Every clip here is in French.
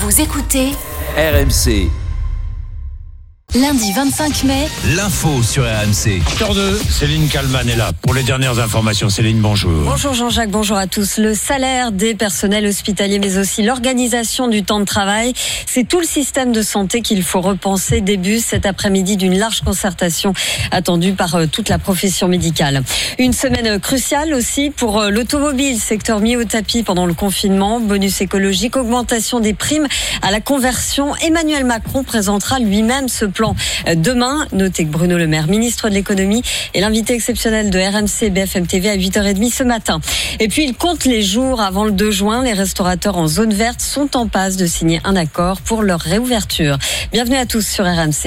Vous écoutez RMC. Lundi 25 mai, L'info sur RMC. 8h02, Céline Kalman est là pour les dernières informations. Céline, bonjour. Bonjour Jean-Jacques, bonjour à tous. Le salaire des personnels hospitaliers, mais aussi l'organisation du temps de travail, c'est tout le système de santé qu'il faut repenser. Début cet après-midi d'une large concertation attendue par toute la profession médicale. Une semaine cruciale aussi pour l'automobile, secteur mis au tapis pendant le confinement. Bonus écologique, augmentation des primes à la conversion. Emmanuel Macron présentera lui-même ce plan demain. Notez que Bruno Le Maire, ministre de l'économie, est l'invité exceptionnel de RMC BFM TV à 8h30 ce matin. Et puis il compte les jours avant le 2 juin. Les restaurateurs en zone verte sont en passe de signer un accord pour leur réouverture. Bienvenue à tous sur RMC.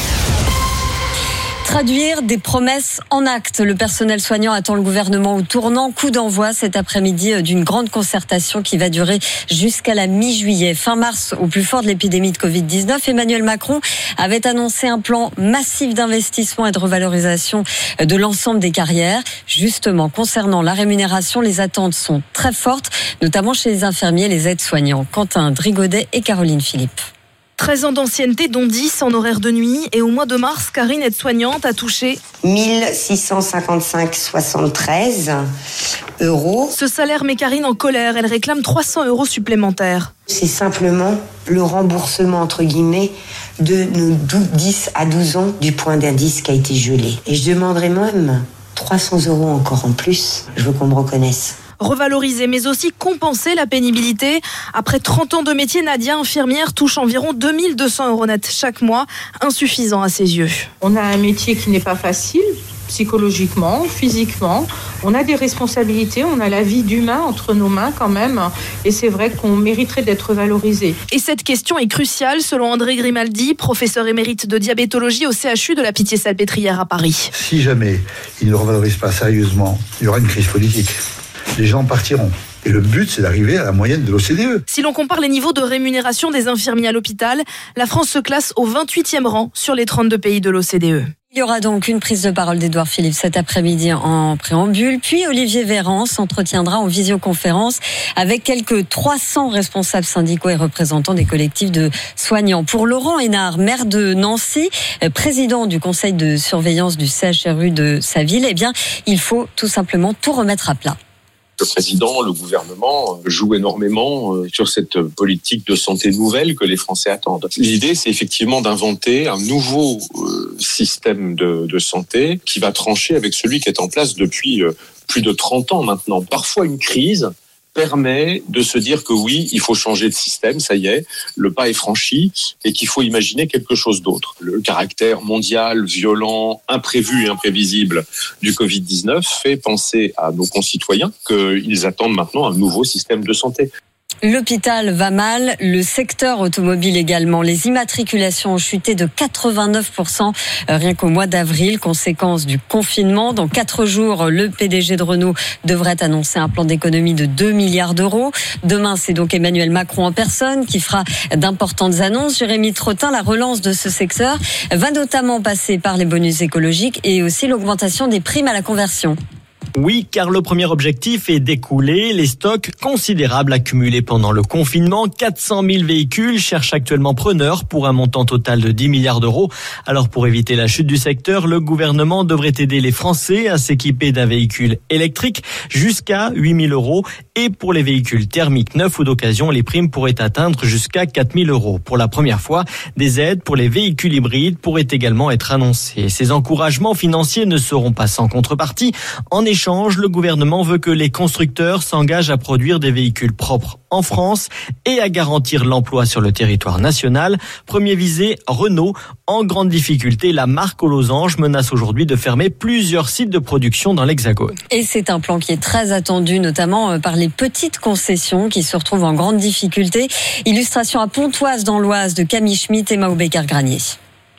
Traduire des promesses en actes. Le personnel soignant attend le gouvernement au tournant. Coup d'envoi cet après-midi d'une grande concertation qui va durer jusqu'à la mi-juillet. Fin mars, au plus fort de l'épidémie de Covid-19, Emmanuel Macron avait annoncé un plan massif d'investissement et de revalorisation de l'ensemble des carrières. Justement, concernant la rémunération, les attentes sont très fortes, notamment chez les infirmiers et les aides-soignants. Quentin Drigaudet et Caroline Philippe. 13 ans d'ancienneté, dont 10 en horaire de nuit. Et au mois de mars, Karine, aide-soignante, a touché 1655,73 €. Ce salaire met Karine en colère. Elle réclame 300 € supplémentaires. C'est simplement le remboursement, entre guillemets, de nos 10 à 12 ans du point d'indice qui a été gelé. Et je demanderai même 300 € encore en plus. Je veux qu'on me reconnaisse. Revaloriser, mais aussi compenser la pénibilité. Après 30 ans de métier, Nadia, infirmière, touche environ 2200 € net chaque mois, insuffisant à ses yeux. On a un métier qui n'est pas facile, psychologiquement, physiquement. On a des responsabilités, on a la vie d'humain entre nos mains quand même. Et c'est vrai qu'on mériterait d'être valorisé. Et cette question est cruciale, selon André Grimaldi, professeur émérite de diabétologie au CHU de la Pitié-Salpêtrière à Paris. Si jamais ils ne revalorisent pas sérieusement, il y aura une crise politique. Les gens partiront. Et le but, c'est d'arriver à la moyenne de l'OCDE. Si l'on compare les niveaux de rémunération des infirmiers à l'hôpital, la France se classe au 28e rang sur les 32 pays de l'OCDE. Il y aura donc une prise de parole d'Édouard Philippe cet après-midi en préambule. Puis Olivier Véran s'entretiendra en visioconférence avec quelques 300 responsables syndicaux et représentants des collectifs de soignants. Pour Laurent Hénard, maire de Nancy, président du conseil de surveillance du CHRU de sa ville, eh bien, il faut tout simplement tout remettre à plat. Le président, le gouvernement jouent énormément sur cette politique de santé nouvelle que les Français attendent. L'idée, c'est effectivement d'inventer un nouveau système de santé qui va trancher avec celui qui est en place depuis plus de 30 ans maintenant. Parfois, une crise permet de se dire que oui, il faut changer de système, ça y est, le pas est franchi et qu'il faut imaginer quelque chose d'autre. Le caractère mondial, violent, imprévu et imprévisible du Covid-19 fait penser à nos concitoyens qu'ils attendent maintenant un nouveau système de santé. L'hôpital va mal, le secteur automobile également. Les immatriculations ont chuté de 89% rien qu'au mois d'avril, conséquence du confinement. Dans 4 jours, le PDG de Renault devrait annoncer un plan d'économie de 2 milliards d'euros. Demain, c'est donc Emmanuel Macron en personne qui fera d'importantes annonces. Jérémy Trottin, la relance de ce secteur va notamment passer par les bonus écologiques et aussi l'augmentation des primes à la conversion. Oui, car le premier objectif est d'écouler les stocks considérables accumulés pendant le confinement. 400 000 véhicules cherchent actuellement preneurs pour un montant total de 10 milliards d'euros. Alors pour éviter la chute du secteur, le gouvernement devrait aider les Français à s'équiper d'un véhicule électrique jusqu'à 8 000 €. Et pour les véhicules thermiques neufs ou d'occasion, les primes pourraient atteindre jusqu'à 4 000 €. Pour la première fois, des aides pour les véhicules hybrides pourraient également être annoncées. Ces encouragements financiers ne seront pas sans contrepartie. En échange, le gouvernement veut que les constructeurs s'engagent à produire des véhicules propres en France et à garantir l'emploi sur le territoire national. Premier visé, Renault. En grande difficulté, la marque aux losanges menace aujourd'hui de fermer plusieurs sites de production dans l'Hexagone. Et c'est un plan qui est très attendu, notamment par les petites concessions qui se retrouvent en grande difficulté. Illustration à Pontoise dans l'Oise de Camille Schmitt et Mao Becker-Granier.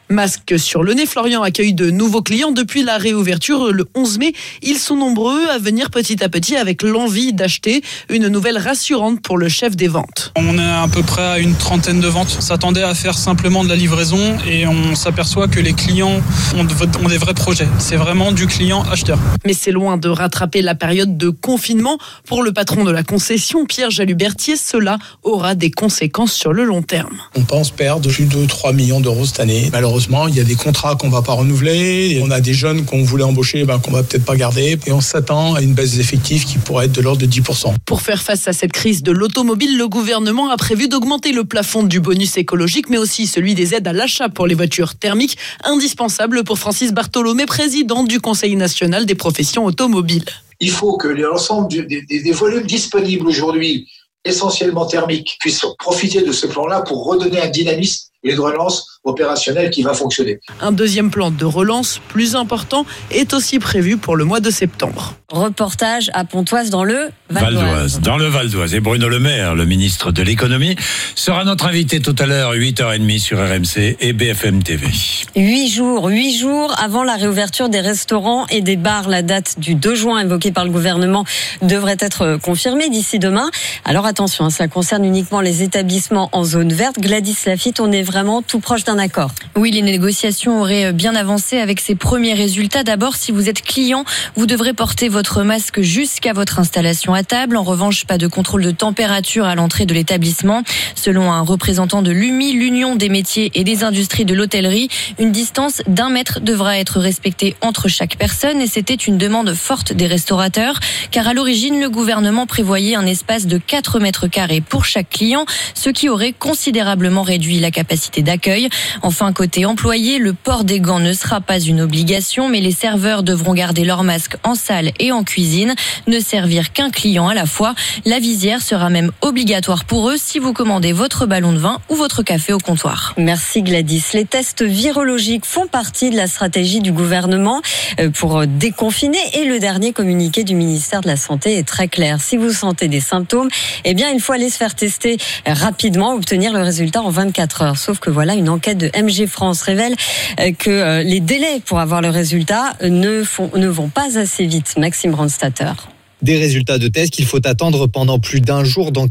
Masque sur le nez, Florian accueille de nouveaux clients depuis la réouverture le 11 mai. Ils sont nombreux à venir petit à petit avec l'envie d'acheter. Une nouvelle rassurante pour le chef des ventes. On est à peu près à une trentaine de ventes. On s'attendait à faire simplement de la livraison et on s'aperçoit que les clients ont des vrais projets. C'est vraiment du client acheteur. Mais c'est loin de rattraper la période de confinement. Pour le patron de la concession, Pierre Jalubertier, cela aura des conséquences sur le long terme. On pense perdre plus de 3 millions d'euros cette année. Malheureusement, il y a des contrats qu'on ne va pas renouveler. Et on a des jeunes qu'on voulait embaucher, qu'on ne va peut-être pas garder. Et on s'attend à une baisse des effectifs qui pourrait être de l'ordre de 10%. Pour faire face à cette crise de l'automobile, le gouvernement a prévu d'augmenter le plafond du bonus écologique, mais aussi celui des aides à l'achat pour les voitures thermiques, indispensable pour Francis Bartholomé, président du Conseil national des professions automobiles. Il faut que l'ensemble des volumes disponibles aujourd'hui, essentiellement thermiques, puissent profiter de ce plan-là pour redonner un dynamisme et de relance opérationnelle qui va fonctionner. Un deuxième plan de relance plus important est aussi prévu pour le mois de septembre. Reportage à Pontoise dans le Val d'Oise. Dans le Val d'Oise. Et Bruno Le Maire, le ministre de l'économie, sera notre invité tout à l'heure, 8h30 sur RMC et BFM TV. 8 jours avant la réouverture des restaurants et des bars. La date du 2 juin évoquée par le gouvernement devrait être confirmée d'ici demain. Alors attention, ça concerne uniquement les établissements en zone verte. Gladys Lafitte, on est vraiment tout proche d'un accord. Oui, les négociations auraient bien avancé avec ces premiers résultats. D'abord, si vous êtes client, vous devrez porter votre masque jusqu'à votre installation à table. En revanche, pas de contrôle de température à l'entrée de l'établissement. Selon un représentant de l'UMI, l'Union des métiers et des industries de l'hôtellerie, une distance d'1 mètre devra être respectée entre chaque personne, et c'était une demande forte des restaurateurs, car à l'origine, le gouvernement prévoyait un espace de 4 mètres carrés pour chaque client, ce qui aurait considérablement réduit la capacité d'accueil. Enfin, côté employé, le port des gants ne sera pas une obligation, mais les serveurs devront garder leur masque en salle et en cuisine, ne servir qu'un client à la fois. La visière sera même obligatoire pour eux si vous commandez votre ballon de vin ou votre café au comptoir. Merci Gladys. Les tests virologiques font partie de la stratégie du gouvernement pour déconfiner, et le dernier communiqué du ministère de la Santé est très clair. Si vous sentez des symptômes, il faut aller se faire tester rapidement, obtenir le résultat en 24 heures. Sauf que voilà, une enquête de MG France révèle que les délais pour avoir le résultat ne vont pas assez vite. Maxime Brandstatter. Des résultats de tests qu'il faut attendre pendant plus d'1 jour dans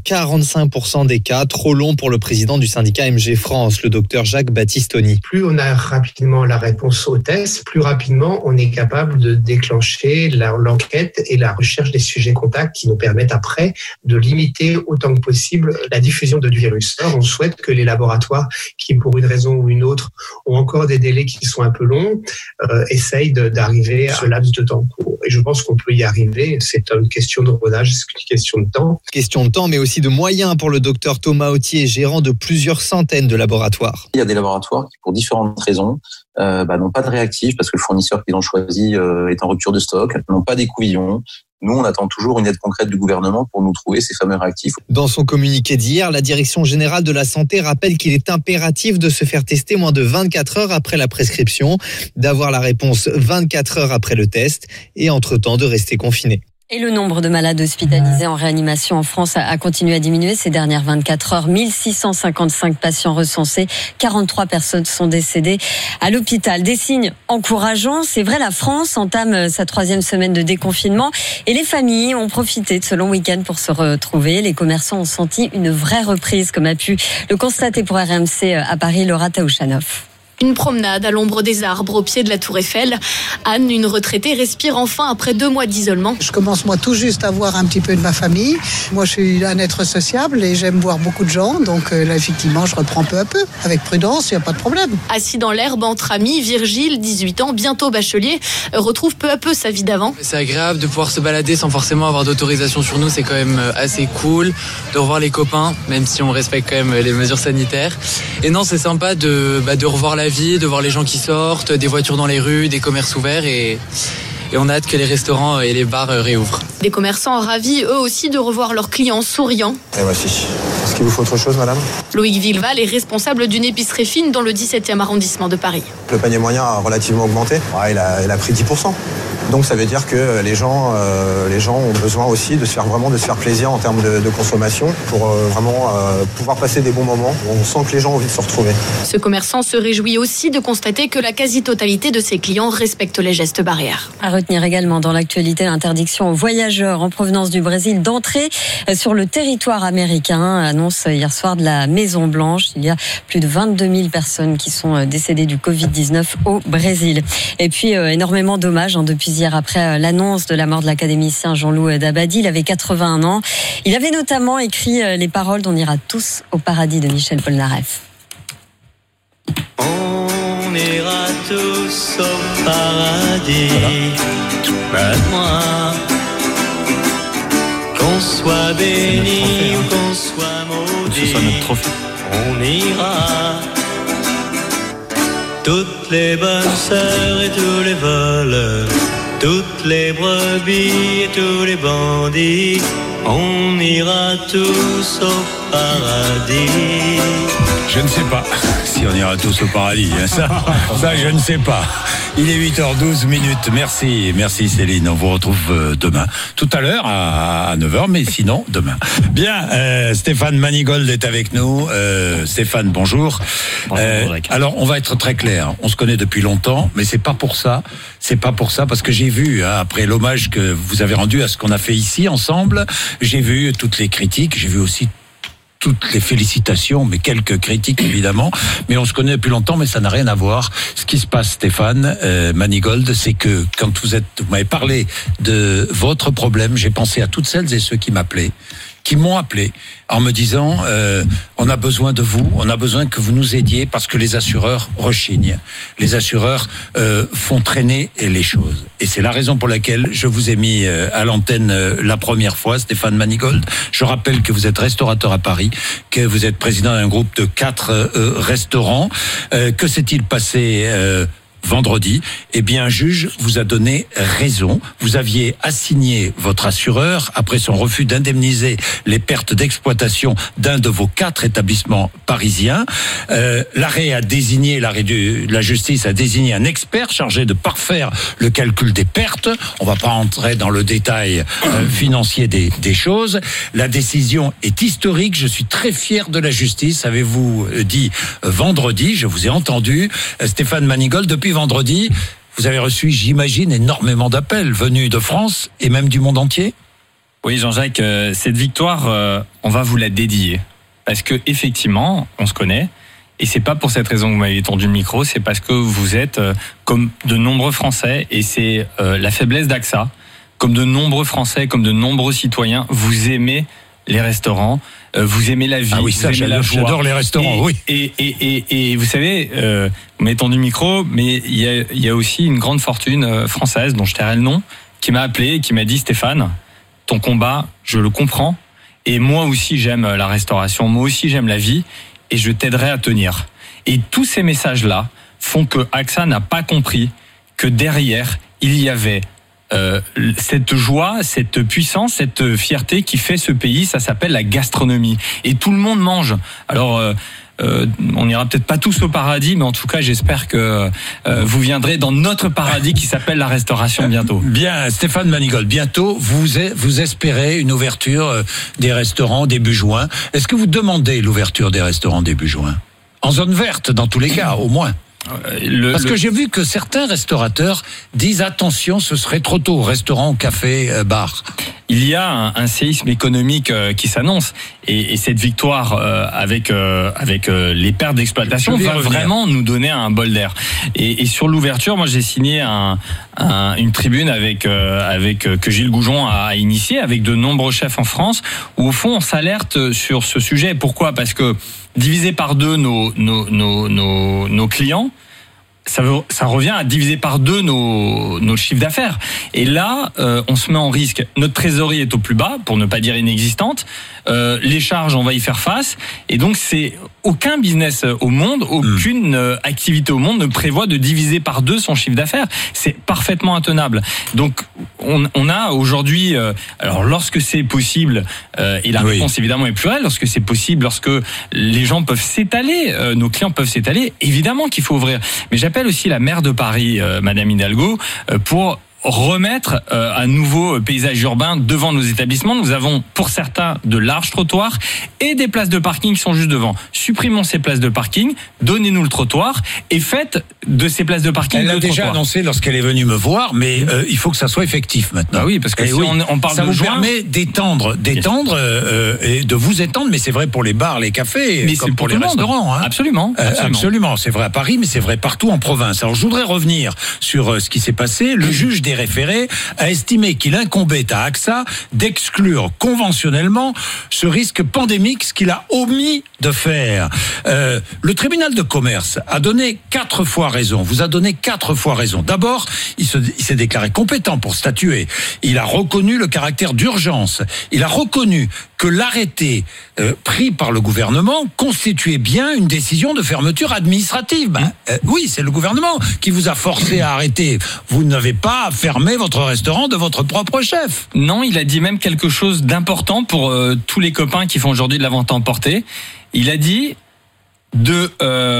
45% des cas. Trop long pour le président du syndicat MG France, le docteur Jacques Battistoni. Plus on a rapidement la réponse au test, plus rapidement on est capable de déclencher l'enquête et la recherche des sujets contacts qui nous permettent après de limiter autant que possible la diffusion du virus. Alors, on souhaite que les laboratoires qui, pour une raison ou une autre, ont encore des délais qui sont un peu longs, essayent d'arriver à ce laps de temps court. Et je pense qu'on peut y arriver. C'est une question de rodage, c'est une question de temps. Question de temps, mais aussi de moyens pour le docteur Thomas Autier, gérant de plusieurs centaines de laboratoires. Il y a des laboratoires qui, pour différentes raisons, n'ont pas de réactifs parce que le fournisseur qu'ils ont choisi est en rupture de stock, n'ont pas d'écouvillons. Nous, on attend toujours une aide concrète du gouvernement pour nous trouver ces fameux réactifs. Dans son communiqué d'hier, la Direction générale de la santé rappelle qu'il est impératif de se faire tester moins de 24 heures après la prescription, d'avoir la réponse 24 heures après le test et entre-temps de rester confiné. Et le nombre de malades hospitalisés en réanimation en France a continué à diminuer ces dernières 24 heures. 1655 patients recensés, 43 personnes sont décédées à l'hôpital. Des signes encourageants. C'est vrai, la France entame sa 3e semaine de déconfinement et les familles ont profité de ce long week-end pour se retrouver. Les commerçants ont senti une vraie reprise, comme a pu le constater pour RMC à Paris, Laura Taouchanoff. Une promenade à l'ombre des arbres au pied de la Tour Eiffel. Anne, une retraitée, respire enfin après 2 mois d'isolement. Je commence moi tout juste à voir un petit peu de ma famille. Moi je suis un être sociable et j'aime voir beaucoup de gens. Donc là effectivement je reprends peu à peu. Avec prudence, il n'y a pas de problème. Assis dans l'herbe entre amis, Virgile, 18 ans, bientôt bachelier, retrouve peu à peu sa vie d'avant. C'est agréable de pouvoir se balader sans forcément avoir d'autorisation sur nous. C'est quand même assez cool de revoir les copains, même si on respecte quand même les mesures sanitaires. Et non, c'est sympa de revoir la vie, de voir les gens qui sortent, des voitures dans les rues, des commerces ouverts et on a hâte que les restaurants et les bars réouvrent. Des commerçants ravis eux aussi de revoir leurs clients souriants. Et voici. Est-ce qu'il vous faut autre chose, madame ? Loïc Villeval est responsable d'une épicerie fine dans le 17e arrondissement de Paris. Le panier moyen a relativement augmenté. Ouais, il a pris 10%. Donc ça veut dire que les gens ont besoin aussi de se faire plaisir en termes de consommation pour vraiment pouvoir passer des bons moments. On sent que les gens ont envie de se retrouver. Ce commerçant se réjouit aussi de constater que la quasi-totalité de ses clients respectent les gestes barrières. À retenir également dans l'actualité l'interdiction aux voyageurs en provenance du Brésil d'entrer sur le territoire américain. Annonce hier soir de la Maison-Blanche. Il y a plus de 22 000 personnes qui sont décédées du Covid-19 au Brésil. Et puis énormément d'hommages depuis hier après l'annonce de la mort de l'académicien Jean-Loup Dabadi. Il avait 81 ans. Il avait notamment écrit les paroles d'On ira tous au paradis de Michel Polnareff. On ira tous au paradis, moi. Qu'on soit béni ou qu'on soit maudit, on ira. Toutes les bonnes sœurs et tous les voleurs, toutes les brebis et tous les bandits, on ira tous au paradis. Je ne sais pas si on ira tous au paradis. Ça, je ne sais pas. Il est 8h12. Merci Céline. On vous retrouve demain. Tout à l'heure à 9h, mais sinon demain. Bien, Stéphane Manigold est avec nous. Stéphane, bonjour. Alors, on va être très clair. On se connaît depuis longtemps, mais c'est pas pour ça. Parce que j'ai vu, après l'hommage que vous avez rendu à ce qu'on a fait ici ensemble, j'ai vu toutes les critiques, j'ai vu aussi toutes les félicitations, mais quelques critiques évidemment. Mais on se connaît depuis longtemps, mais ça n'a rien à voir. Ce qui se passe, Stéphane Manigold, c'est que quand vous m'avez parlé de votre problème, j'ai pensé à toutes celles et ceux qui m'ont appelé en me disant on a besoin de vous, on a besoin que vous nous aidiez parce que les assureurs rechignent. Les assureurs font traîner les choses. Et c'est la raison pour laquelle je vous ai mis à l'antenne la première fois, Stéphane Manigold. Je rappelle que vous êtes restaurateur à Paris, que vous êtes président d'un groupe de 4 restaurants. Que s'est-il passé vendredi? Eh bien, un juge vous a donné raison. Vous aviez assigné votre assureur, après son refus d'indemniser les pertes d'exploitation d'un de vos 4 établissements parisiens. La justice a désigné un expert chargé de parfaire le calcul des pertes. On va pas entrer dans le détail financier des choses. La décision est historique. Je suis très fier de la justice, avez-vous dit vendredi. Je vous ai entendu, Stéphane Manigold. Depuis vendredi, vous avez reçu, j'imagine, énormément d'appels venus de France et même du monde entier. Oui, Jean-Jacques, cette victoire, on va vous la dédier. Parce que effectivement, on se connaît. Et c'est pas pour cette raison que vous m'avez tendu le micro, c'est parce que vous êtes, comme de nombreux Français, et c'est la faiblesse d'AXA, comme de nombreux Français, comme de nombreux citoyens, vous aimez les restaurants, vous aimez la vie, ah oui, ça, vous aimez la joie. J'adore les restaurants, oui. Et vous savez, vous m'avez tendu le micro, mais il y a aussi une grande fortune française, dont je tairai le nom, qui m'a appelé et qui m'a dit: Stéphane, ton combat, je le comprends, et moi aussi j'aime la restauration, moi aussi j'aime la vie, et je t'aiderai à tenir. Et tous ces messages-là font que AXA n'a pas compris que derrière, il y avait cette joie, cette puissance, cette fierté qui fait ce pays. Ça s'appelle la gastronomie. Et tout le monde mange. Alors, on n'ira peut-être pas tous au paradis, mais en tout cas, j'espère que vous viendrez dans notre paradis qui s'appelle la restauration bientôt. Bien, Stéphane Manigold, bientôt, vous espérez une ouverture des restaurants début juin. Est-ce que vous demandez l'ouverture des restaurants début juin? En zone verte, dans tous les cas, au moins. Parce que j'ai vu que certains restaurateurs disent attention, ce serait trop tôt, restaurant, café, bar. Il y a un séisme économique qui s'annonce, et cette victoire avec les pertes d'exploitation va vraiment nous donner un bol d'air. Et sur l'ouverture, moi j'ai signé une tribune que Gilles Goujon a initiée avec de nombreux chefs en France, où au fond on s'alerte sur ce sujet. Pourquoi ? Parce que diviser par 2 nos clients, ça revient à diviser par 2 nos chiffres d'affaires. Et là, on se met en risque. Notre trésorerie est au plus bas, pour ne pas dire inexistante. Les charges, on va y faire face. Et donc, aucun business au monde, aucune activité au monde ne prévoit de diviser par 2 son chiffre d'affaires. C'est parfaitement intenable. Donc, on a aujourd'hui, alors lorsque c'est possible, et la réponse évidemment est plurielle, lorsque c'est possible, lorsque les gens peuvent s'étaler, nos clients peuvent s'étaler, évidemment qu'il faut ouvrir. Mais j'appelle aussi la maire de Paris, Madame Hidalgo, pour remettre un nouveau paysage urbain devant nos établissements. Nous avons pour certains de larges trottoirs et des places de parking qui sont juste devant. Supprimons ces places de parking, donnez-nous le trottoir et faites de ces places de parking Elle l'a déjà annoncé lorsqu'elle est venue me voir, mais il faut que ça soit effectif maintenant. Ah oui, parce que si on parle ça de vous juin, permet d'étendre et de vous étendre, mais c'est vrai pour les bars, les cafés, mais comme pour les restaurants. Hein. Absolument. Absolument, c'est vrai à Paris, mais c'est vrai partout en province. Alors je voudrais revenir sur ce qui s'est passé. Le juge des référés a estimé qu'il incombait à AXA d'exclure conventionnellement ce risque pandémique, ce qu'il a omis de faire. Le tribunal de commerce a donné 4 fois raison, vous a donné 4 fois raison. D'abord, il s'est déclaré compétent pour statuer. Il a reconnu le caractère d'urgence. Il a reconnu que l'arrêté pris par le gouvernement constituait bien une décision de fermeture administrative. Oui, c'est le gouvernement qui vous a forcé à arrêter. Vous n'avez pas fermé votre restaurant de votre propre chef. Non, il a dit même quelque chose d'important pour tous les copains qui font aujourd'hui de la vente à emporter. Il a dit de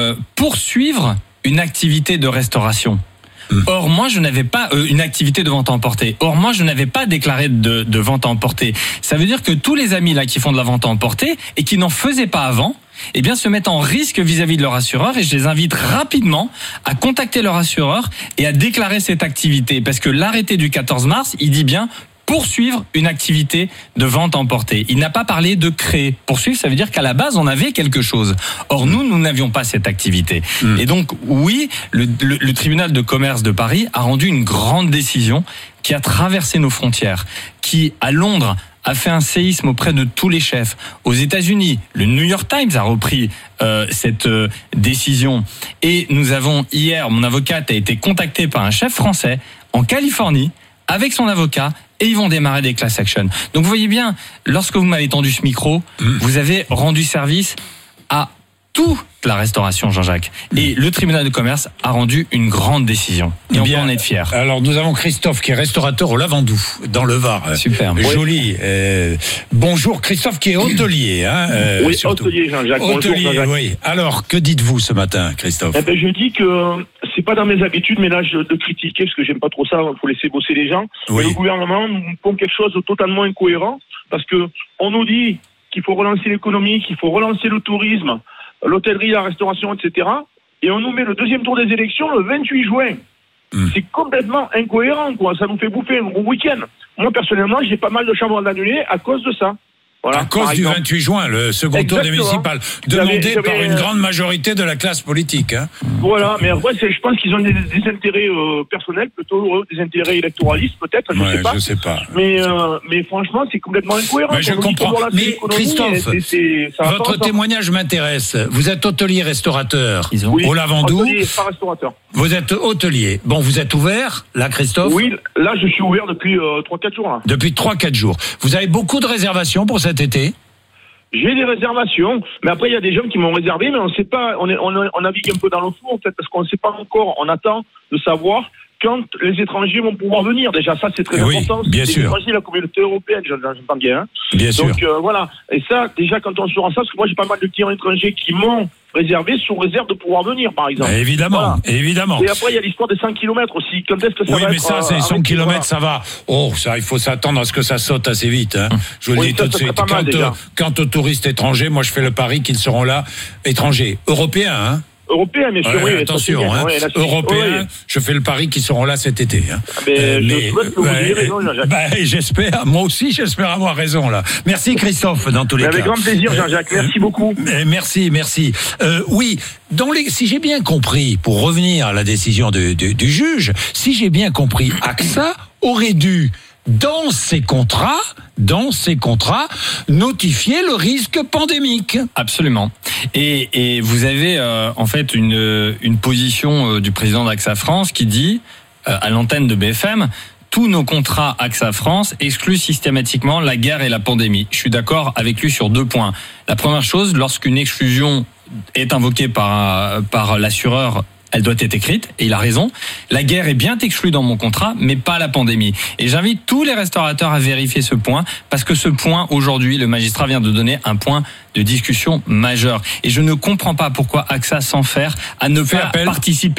poursuivre une activité de restauration. Or, moi, je n'avais pas une activité de vente à emporter. Or, moi, je n'avais pas déclaré de vente à emporter. Ça veut dire que tous les amis là qui font de la vente à emporter et qui n'en faisaient pas avant, eh bien, se mettent en risque vis-à-vis de leur assureur, et je les invite rapidement à contacter leur assureur et à déclarer cette activité. Parce que l'arrêté du 14 mars, il dit bien poursuivre une activité de vente à emporter. Il n'a pas parlé de créer. Poursuivre, ça veut dire qu'à la base, on avait quelque chose. Or, nous n'avions pas cette activité. Et donc, oui, le tribunal de commerce de Paris a rendu une grande décision qui a traversé nos frontières, qui, à Londres, a fait un séisme auprès de tous les chefs. Aux États-Unis, le New York Times a repris cette décision. Et nous avons, hier, mon avocate a été contactée par un chef français en Californie, avec son avocat, et ils vont démarrer des class action. Donc vous voyez bien, lorsque vous m'avez tendu ce micro, vous avez rendu service à toute la restauration, Jean-Jacques. Et le tribunal de commerce a rendu une grande décision. Et on peut en être fiers. Alors nous avandou Christophe qui est restaurateur au Lavandou, dans le Var. Super. Joli. Bonjour Christophe qui est hôtelier. Oui, surtout. hôtelier Jean-Jacques. Hôtelier, Bonjour, Jean-Jacques. oui. Alors, que dites-vous ce matin, Christophe ? Je dis que c'est pas dans mes habitudes, mais là, de critiquer, parce que j'aime pas trop ça, il faut laisser bosser les gens. Oui. Mais le gouvernement nous font quelque chose de totalement incohérent, parce que on nous dit qu'il faut relancer l'économie, qu'il faut relancer le tourisme, l'hôtellerie, la restauration, etc. Et on nous met le deuxième tour des élections le 28 juin. C'est complètement incohérent, quoi. Ça nous fait bouffer un gros week-end. Moi, personnellement, j'ai pas mal de chambres d'annulées à cause de ça. Voilà, à cause du 28 juin, le second tour des municipales, demandé par une grande majorité de la classe politique. Hein. Voilà, mais après, je pense qu'ils ont des intérêts personnels, plutôt des intérêts électoralistes, peut-être, je sais pas. Mais franchement, c'est complètement incohérent. Mais je comprends. Mais Christophe, votre témoignage m'intéresse. Vous êtes hôtelier-restaurateur au Lavandou. Hôtelier, pas restaurateur. Vous êtes hôtelier. Bon, vous êtes ouvert, là, Christophe ? Oui, là, je suis ouvert depuis 3-4 jours. Là. Depuis 3-4 jours. Vous avez beaucoup de réservations pour cet été ? J'ai des réservations, mais après il y a des gens qui m'ont réservé, mais on ne sait pas, on navigue un peu dans le flou en fait, parce qu'on ne sait pas encore, on attend de savoir quand les étrangers vont pouvoir venir. Déjà ça c'est très important, bien c'est sûr. les étrangers, la communauté européenne, j'entends bien. Hein. Bien sûr. Donc voilà, et ça déjà quand on saura ça, parce que moi j'ai pas mal de clients étrangers qui m'ont réservé sous réserve de pouvoir venir par exemple. Évidemment, voilà. Évidemment. Et après il y a l'histoire des 100 km aussi, quand est-ce que ça va être... Oui mais ça c'est 100 km ça va, ça il faut s'attendre à ce que ça saute assez vite. Hein. Je vous le dis tout de suite, quant aux touristes étrangers, moi je fais le pari qu'ils seront là, étrangers, européens hein. Européens, bien sûr, oui. Attention, hein. Européens, je fais le pari qu'ils seront là cet été. Hein. J'espère, moi aussi, j'espère avoir raison là. Merci Christophe, dans tous les cas. Avec grand plaisir, Jean-Jacques. Merci beaucoup. Merci. Oui, si j'ai bien compris, pour revenir à la décision du juge, si j'ai bien compris, AXA aurait dû dans ses contrats, notifier le risque pandémique. Absolument. Et vous avez en fait une position du président d'AXA France qui dit à l'antenne de BFM: tous nos contrats AXA France excluent systématiquement la guerre et la pandémie. Je suis d'accord avec lui sur 2 points. La première chose, lorsqu'une exclusion est invoquée par l'assureur, elle doit être écrite, et il a raison. La guerre est bien exclue dans mon contrat, mais pas la pandémie. Et j'invite tous les restaurateurs à vérifier ce point, parce que ce point, aujourd'hui, le magistrat vient de donner un point de discussion majeur. Et je ne comprends pas pourquoi AXA s'enferre à ne pas participer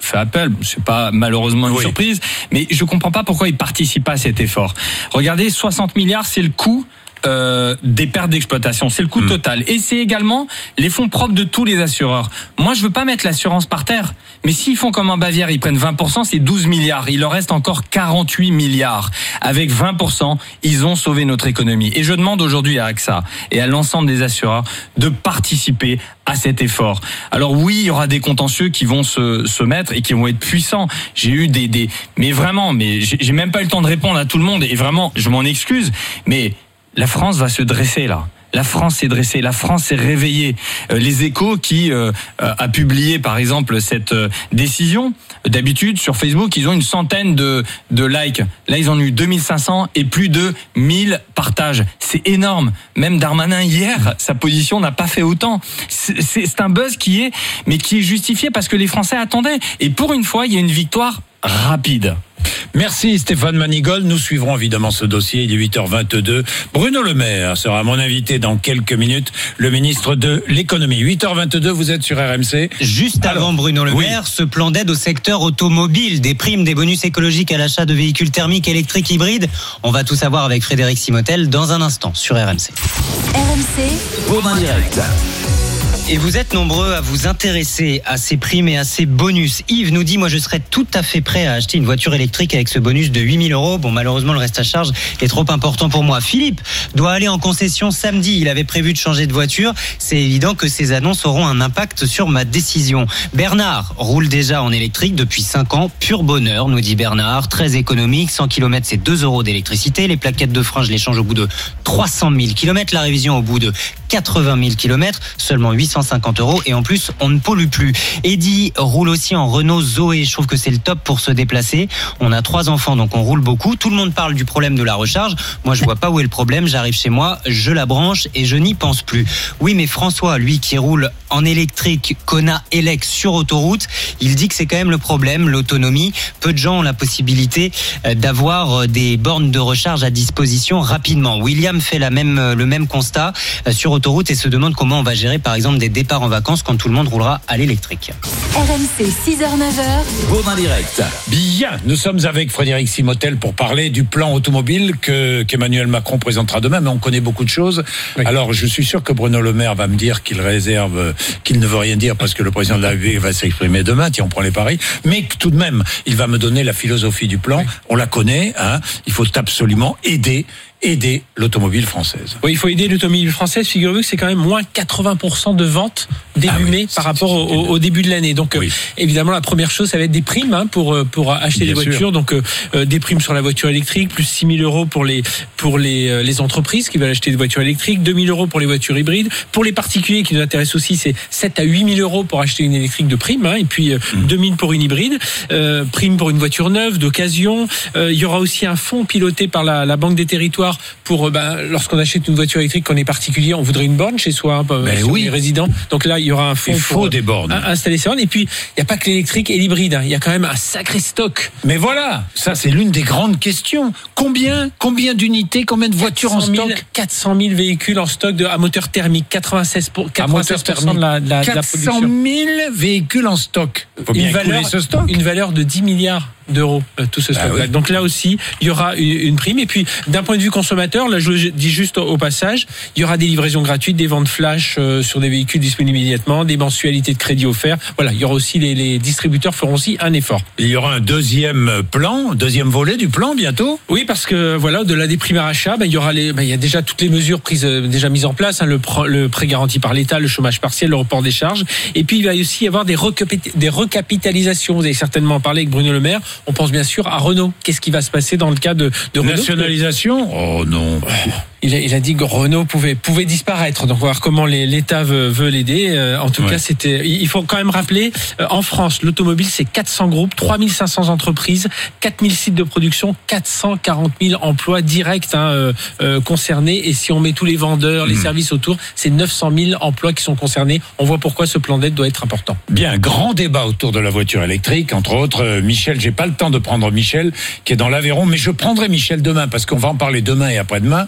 fait appel. C'est pas malheureusement une surprise, mais je comprends pas pourquoi ils participent pas à cet effort. Regardez, 60 milliards, c'est le coût des pertes d'exploitation, c'est le coût total, et c'est également les fonds propres de tous les assureurs. Moi, je veux pas mettre l'assurance par terre, mais s'ils font comme en Bavière, ils prennent 20%, c'est 12 milliards. Il leur reste encore 48 milliards. Avec 20%, ils ont sauvé notre économie. Et je demande aujourd'hui à AXA et à l'ensemble des assureurs de participer à cet effort. Alors oui, il y aura des contentieux qui vont se mettre et qui vont être puissants. J'ai eu mais vraiment, j'ai même pas eu le temps de répondre à tout le monde, et vraiment, je m'en excuse, mais la France va se dresser là. La France s'est dressée, la France s'est réveillée. Les Échos qui a publié par exemple cette décision, d'habitude sur Facebook ils ont une centaine de likes. Là ils en ont eu 2500 et plus de 1000 partages. C'est énorme. Même Darmanin hier, sa position n'a pas fait autant. C'est un buzz qui est justifié parce que les Français attendaient. Et pour une fois, il y a une victoire rapide. Merci Stéphane Manigold. Nous suivrons évidemment ce dossier. Il est 8h22. Bruno Le Maire sera mon invité dans quelques minutes, le ministre de l'économie. 8h22, vous êtes sur RMC. Juste avant Bruno Le Maire, ce plan d'aide au secteur automobile, des primes, des bonus écologiques à l'achat de véhicules thermiques, électriques, hybrides. On va tout savoir avec Frédéric Simotel dans un instant sur RMC. RMC, Bourgoin Direct. Et vous êtes nombreux à vous intéresser à ces primes et à ces bonus. Yves nous dit, moi je serais tout à fait prêt à acheter une voiture électrique avec ce bonus de 8 000 €. Bon, malheureusement le reste à charge est trop important pour moi. Philippe doit aller en concession samedi. Il avait prévu de changer de voiture. C'est évident que ces annonces auront un impact sur ma décision. Bernard roule déjà en électrique depuis 5 ans. Pur bonheur, nous dit Bernard. Très économique. 100 km, c'est 2 € d'électricité. Les plaquettes de frein, je les change au bout de 300 000 km. La révision au bout de 80 000 km. Seulement 850 € et en plus on ne pollue plus. Eddy roule aussi en Renault Zoé. Je trouve que c'est le top pour se déplacer. On a 3 enfants donc on roule beaucoup. Tout le monde parle du problème de la recharge. Moi je vois pas où est le problème. J'arrive chez moi, je la branche et je n'y pense plus. Oui, mais François, lui qui roule en électrique Kona Elec sur autoroute, il dit que c'est quand même le problème, l'autonomie. Peu de gens ont la possibilité d'avoir des bornes de recharge à disposition rapidement. William fait le même constat sur autoroute et se demande comment on va gérer par exemple des départs en vacances quand tout le monde roulera à l'électrique. RMC 6h-9h. Bourgoin Direct. Bien, nous sommes avec Frédéric Simotel pour parler du plan automobile qu'Emmanuel Macron présentera demain, mais on connaît beaucoup de choses. Oui. Alors, je suis sûr que Bruno Le Maire va me dire qu'il ne veut rien dire parce que le président de la République va s'exprimer demain, tiens, on prend les paris, mais tout de même, il va me donner la philosophie du plan. Oui. On la connaît, hein. Il faut absolument aider l'automobile française. Oui, il faut aider l'automobile française. Figurez-vous que c'est quand même moins 80% de ventes début mai par rapport au début de l'année. Donc, évidemment, la première chose, ça va être des primes pour acheter des voitures. Donc, des primes sur la voiture électrique, plus 6 000 € pour les entreprises qui veulent acheter des voitures électriques, 2 000 € pour les voitures hybrides. Pour les particuliers qui nous intéressent aussi, c'est 7 à 8 000 € pour acheter une électrique de prime, et puis 2 000 pour une hybride. Prime pour une voiture neuve, d'occasion. Il y aura aussi un fonds piloté par la Banque des Territoires pour lorsqu'on achète une voiture électrique, qu'on est particulier, on voudrait une borne chez soi, les résidents. Donc là, il y aura un fonds pour des bornes. Installer ces bornes. Et puis, il n'y a pas que l'électrique et l'hybride. Il y a quand même un sacré stock. Mais voilà, ça c'est l'une des grandes questions. Combien d'unités, combien de voitures en stock? 400 000 véhicules en stock à moteur thermique. 96% de la production. 400 000 véhicules en stock. Faut bien couler ce stock. Une valeur de 10 milliards d'euros, tout ce stock. Oui. Donc là aussi, il y aura une prime. Et puis, d'un point de vue consommateur, là, je le dis juste au passage, il y aura des livraisons gratuites, des ventes flash sur des véhicules disponibles immédiatement, des mensualités de crédit offertes. Voilà, il y aura aussi les distributeurs feront aussi un effort. Et il y aura un deuxième volet du plan bientôt. Oui, parce que voilà, au-delà des primes à rachat, il y aura il y a déjà toutes les mesures déjà mises en place, le prêt garanti par l'État, le chômage partiel, le report des charges. Et puis il va aussi y avoir des recapitalisations. Vous avez certainement parlé avec Bruno Le Maire. On pense bien sûr à Renault. Qu'est-ce qui va se passer dans le cas de Renault? Nationalisation? Oh non. Il a dit que Renault pouvait disparaître. Donc, on va voir comment l'État veut l'aider. En tout cas, il faut quand même rappeler, en France, l'automobile, c'est 400 groupes, 3500 entreprises, 4000 sites de production, 440 000 emplois directs concernés. Et si on met tous les vendeurs, les services autour, c'est 900 000 emplois qui sont concernés. On voit pourquoi ce plan d'aide doit être important. Bien, grand débat autour de la voiture électrique. Entre autres, Michel, j'ai pas le temps de prendre Michel, qui est dans l'Aveyron, mais je prendrai Michel demain, parce qu'on va en parler demain et après-demain. Tout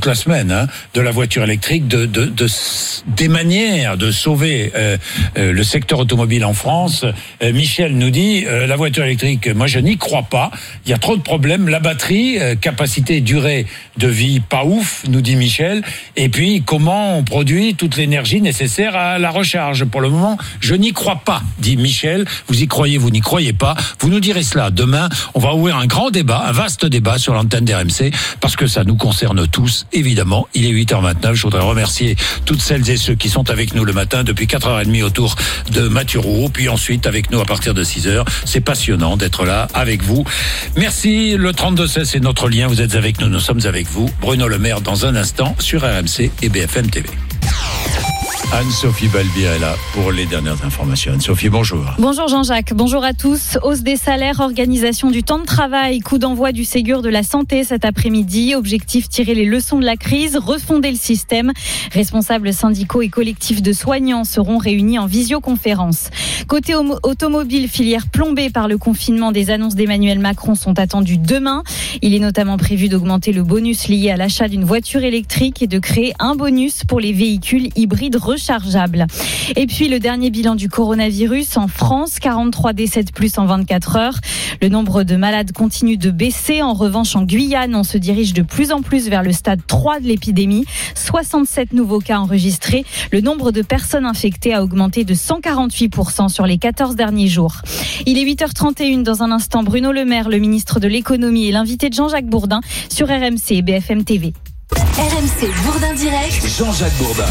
toute la semaine de la voiture électrique, des manières de sauver le secteur automobile en France. Michel nous dit la voiture électrique, moi je n'y crois pas. Il y a trop de problèmes. La batterie, capacité, durée de vie, pas ouf, nous dit Michel. Et puis comment on produit toute l'énergie nécessaire à la recharge. Pour le moment, je n'y crois pas, dit Michel. Vous y croyez, vous n'y croyez pas. Vous nous direz cela. Demain, on va ouvrir un grand débat, un vaste débat sur l'antenne d'RMC, parce que ça nous concerne tous, évidemment. Il est 8h29. Je voudrais remercier toutes celles et ceux qui sont avec nous le matin depuis 4h30 autour de Mathieu Rouault, puis ensuite avec nous à partir de 6h. C'est passionnant d'être là avec vous. Merci. Le 32-16, c'est notre lien. Vous êtes avec nous, nous sommes avec vous. Bruno Le Maire dans un instant sur RMC et BFM TV. Anne-Sophie Balbia est là pour les dernières informations. Anne-Sophie, bonjour. Bonjour Jean-Jacques, bonjour à tous. Hausse des salaires, organisation du temps de travail, coup d'envoi du Ségur de la santé cet après-midi. Objectif, tirer les leçons de la crise, refonder le système. Responsables syndicaux et collectifs de soignants seront réunis en visioconférence. Côté automobile, filière plombée par le confinement, des annonces d'Emmanuel Macron sont attendues demain. Il est notamment prévu d'augmenter le bonus lié à l'achat d'une voiture électrique et de créer un bonus pour les véhicules hybrides rechargeables. Et puis le dernier bilan du coronavirus en France, 43 décès de plus en 24 heures. Le nombre de malades continue de baisser. En revanche, en Guyane, on se dirige de plus en plus vers le stade 3 de l'épidémie. 67 nouveaux cas enregistrés. Le nombre de personnes infectées a augmenté de 148% sur les 14 derniers jours. Il est 8h31. Dans un instant, Bruno Le Maire, le ministre de l'économie, et l'invité de Jean-Jacques Bourdin sur RMC et BFM TV. RMC Bourdin Direct. Jean-Jacques Bourdin.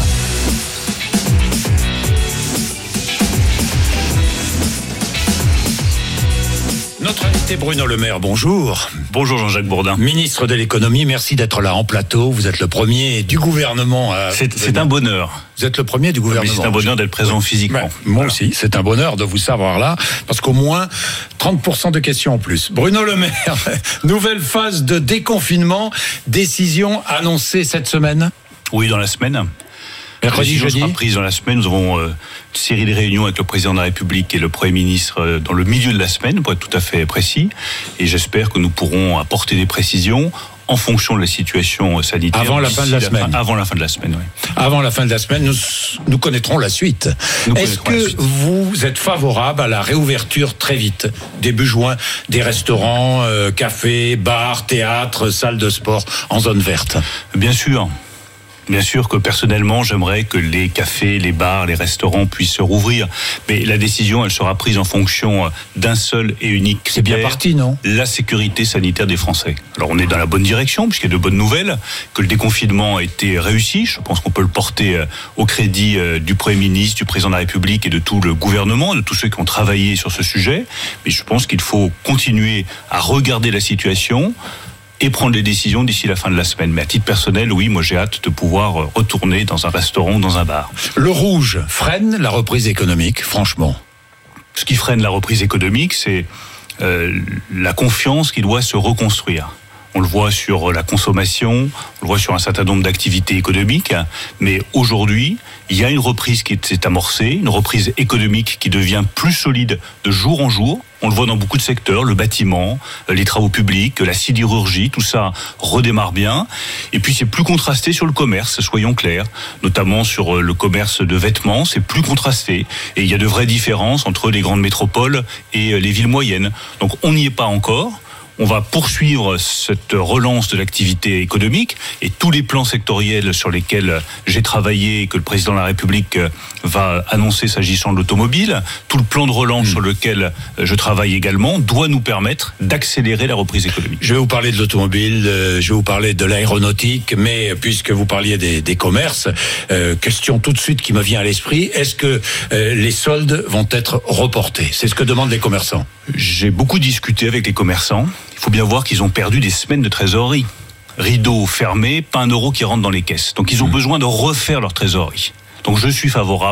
Notre invité Bruno Le Maire, bonjour. Bonjour Jean-Jacques Bourdin. Ministre de l'économie, merci d'être là en plateau. Vous êtes le premier du gouvernement. C'est un bonheur. Vous êtes le premier du gouvernement. Mais c'est un bonheur d'être présent physiquement. Moi aussi, c'est un bonheur de vous savoir là, parce qu'au moins 30% de questions en plus. Bruno Le Maire, nouvelle phase de déconfinement, décision annoncée cette semaine. Oui, dans la semaine. Mercredi, jeudi. Sera prise dans la semaine. Nous avons une série de réunions avec le président de la République et le Premier ministre dans le milieu de la semaine, pour être tout à fait précis. Et j'espère que nous pourrons apporter des précisions en fonction de la situation sanitaire. Avant la fin de la semaine. Avant la fin de la semaine, oui. Avant la fin de la semaine, nous connaîtrons la suite. Est-ce que vous êtes favorable à la réouverture très vite, début juin, des restaurants, cafés, bars, théâtres, salles de sport en zone verte? Bien sûr. Bien sûr que personnellement, j'aimerais que les cafés, les bars, les restaurants puissent se rouvrir. Mais la décision, elle sera prise en fonction d'un seul et unique critère. C'est bien parti, non? La sécurité sanitaire des Français. Alors on est dans la bonne direction, puisqu'il y a de bonnes nouvelles, que le déconfinement a été réussi. Je pense qu'on peut le porter au crédit du Premier ministre, du Président de la République et de tout le gouvernement, de tous ceux qui ont travaillé sur ce sujet. Mais je pense qu'il faut continuer à regarder la situation et prendre les décisions d'ici la fin de la semaine. Mais à titre personnel, oui, moi j'ai hâte de pouvoir retourner dans un restaurant, dans un bar. Le rouge freine la reprise économique, franchement. Ce qui freine la reprise économique, c'est la confiance qui doit se reconstruire. On le voit sur la consommation, on le voit sur un certain nombre d'activités économiques, mais aujourd'hui, il y a une reprise qui s'est amorcée, une reprise économique qui devient plus solide de jour en jour. On le voit dans beaucoup de secteurs, le bâtiment, les travaux publics, la sidérurgie, tout ça redémarre bien. Et puis c'est plus contrasté sur le commerce, soyons clairs, notamment sur le commerce de vêtements, c'est plus contrasté. Et il y a de vraies différences entre les grandes métropoles et les villes moyennes. Donc on n'y est pas encore. On va poursuivre cette relance de l'activité économique et tous les plans sectoriels sur lesquels j'ai travaillé et que le président de la République va annoncer s'agissant de l'automobile, tout le plan de relance sur lequel je travaille également doit nous permettre d'accélérer la reprise économique. Je vais vous parler de l'automobile, je vais vous parler de l'aéronautique, mais puisque vous parliez des commerces, question tout de suite qui me vient à l'esprit, est-ce que les soldes vont être reportés? C'est ce que demandent les commerçants. J'ai beaucoup discuté avec les commerçants. Il faut bien voir qu'ils ont perdu des semaines de trésorerie. Rideau fermé, pas un euro qui rentre dans les caisses. Donc ils ont besoin de refaire leur trésorerie. Donc je suis favorable à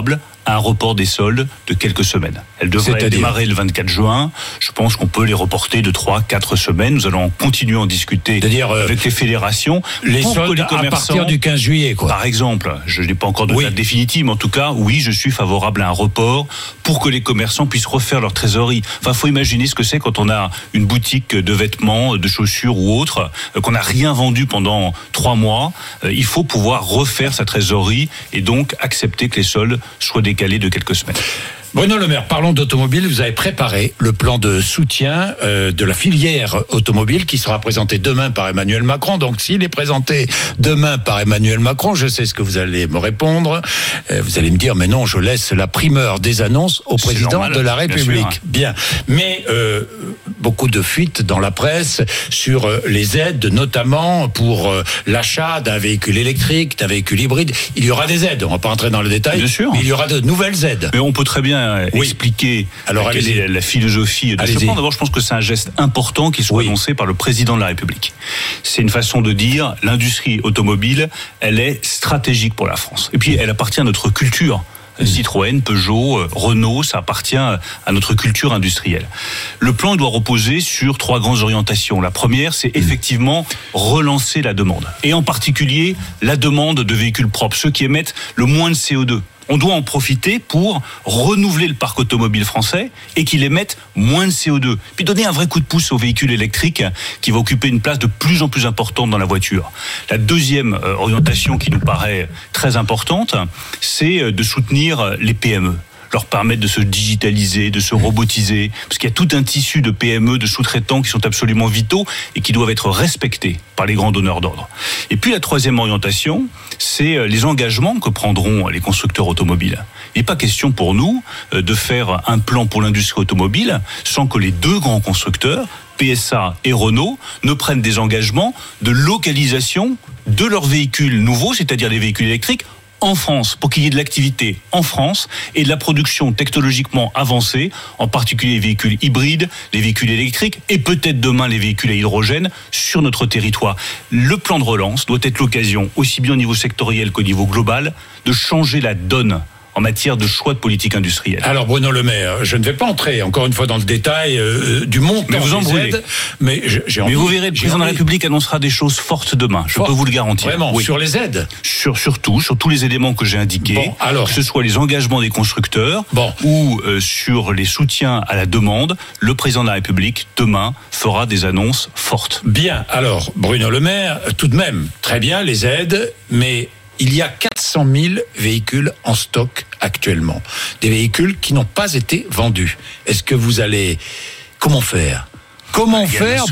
à un report des soldes de quelques semaines. Elles devraient démarrer le 24 juin. Je pense qu'on peut les reporter de 3-4 semaines. Nous allons continuer à en discuter avec les fédérations. Les soldes les commerçants, à partir du 15 juillet, quoi. Par exemple, je n'ai pas encore de date définitive, mais en tout cas, oui, je suis favorable à un report pour que les commerçants puissent refaire leur trésorerie. Enfin, faut imaginer ce que c'est quand on a une boutique de vêtements, de chaussures ou autre, qu'on n'a rien vendu pendant 3 mois. Il faut pouvoir refaire sa trésorerie et donc accepter que les soldes soient décalés de quelques semaines. Bruno Le Maire, parlons d'automobile. Vous avez préparé le plan de soutien de la filière automobile qui sera présenté demain par Emmanuel Macron. Donc, s'il est présenté demain par Emmanuel Macron, je sais ce que vous allez me répondre. Vous allez me dire, mais non, je laisse la primeur des annonces au président de la République. Bien. Mais beaucoup de fuites dans la presse sur les aides, notamment pour l'achat d'un véhicule électrique, d'un véhicule hybride. Il y aura des aides. On ne va pas entrer dans le détail. Bien sûr. Mais il y aura de nouvelles aides. Mais on peut très bien expliquer quelle est la philosophie de ce plan. D'abord, je pense que c'est un geste important qui soit annoncé par le président de la République. C'est une façon de dire l'industrie automobile, elle est stratégique pour la France. Et puis, elle appartient à notre culture. Citroën, Peugeot, Renault, ça appartient à notre culture industrielle. Le plan doit reposer sur 3 grandes orientations. La première, c'est effectivement relancer la demande. Et en particulier, la demande de véhicules propres, ceux qui émettent le moins de CO2. On doit en profiter pour renouveler le parc automobile français et qu'il émette moins de CO2. Puis donner un vrai coup de pouce aux véhicules électriques qui va occuper une place de plus en plus importante dans la voiture. La deuxième orientation qui nous paraît très importante, c'est de soutenir les PME. Leur permettre de se digitaliser, de se robotiser, parce qu'il y a tout un tissu de PME, de sous-traitants qui sont absolument vitaux et qui doivent être respectés par les grands donneurs d'ordre. Et puis la troisième orientation, c'est les engagements que prendront les constructeurs automobiles. Il n'est pas question pour nous de faire un plan pour l'industrie automobile sans que les 2 grands constructeurs, PSA et Renault, ne prennent des engagements de localisation de leurs véhicules nouveaux, c'est-à-dire les véhicules électriques, en France, pour qu'il y ait de l'activité en France et de la production technologiquement avancée, en particulier les véhicules hybrides, les véhicules électriques et peut-être demain les véhicules à hydrogène sur notre territoire. Le plan de relance doit être l'occasion, aussi bien au niveau sectoriel qu'au niveau global, de changer la donne en matière de choix de politique industrielle. Alors Bruno Le Maire, je ne vais pas entrer encore une fois dans le détail du montant des aides, mais j'ai envie. Mais vous verrez, le président de la République annoncera des choses fortes demain. Je peux vous le garantir. Vraiment, sur les aides, sur tous les éléments que j'ai indiqués. Bon, alors, que ce soit les engagements des constructeurs ou sur les soutiens à la demande, le président de la République demain fera des annonces fortes. Bien. Alors Bruno Le Maire, tout de même, très bien les aides, mais il y a 400 000 véhicules en stock actuellement. Des véhicules qui n'ont pas été vendus. Est-ce que vous allez... Comment faire ? Comment faire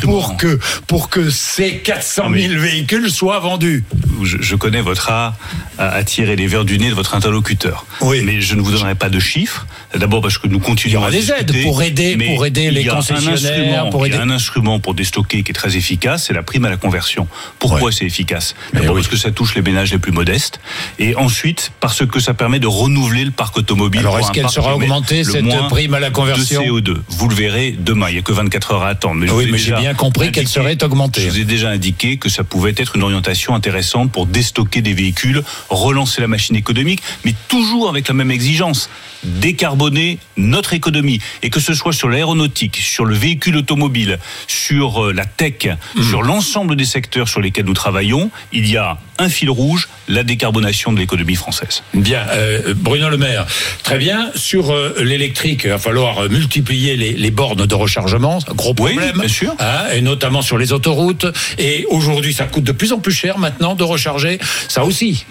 pour que ces 400 000 véhicules soient vendus ? Je connais votre art à tirer les vers du nez de votre interlocuteur. Oui. Mais je ne vous donnerai pas de chiffres. D'abord parce que nous continuons à discuter. Il y aura des aides pour aider les concessionnaires. Il y a un instrument pour déstocker qui est très efficace, c'est la prime à la conversion. Pourquoi c'est efficace ? D'abord parce que ça touche les ménages les plus modestes. Et ensuite parce que ça permet de renouveler le parc automobile. Alors est-ce qu'elle sera augmentée, cette prime à la conversion ? De CO2. Vous le verrez demain. Il n'y a que 24 heures à attendre. Mais j'ai bien compris qu'elle serait augmentée. Je vous ai déjà indiqué que ça pouvait être une orientation intéressante pour déstocker des véhicules, relancer la machine économique, mais toujours avec la même exigence. Décarboner notre économie. Et que ce soit sur l'aéronautique, sur le véhicule automobile, sur la tech, sur l'ensemble des secteurs sur lesquels nous travaillons, il y a un fil rouge, la décarbonation de l'économie française. Bien, Bruno Le Maire, très bien. Sur l'électrique, il va falloir multiplier les bornes de rechargement, c'est un gros problème. Oui, bien sûr. Et notamment sur les autoroutes. Et aujourd'hui, ça coûte de plus en plus cher maintenant de recharger. Ça aussi.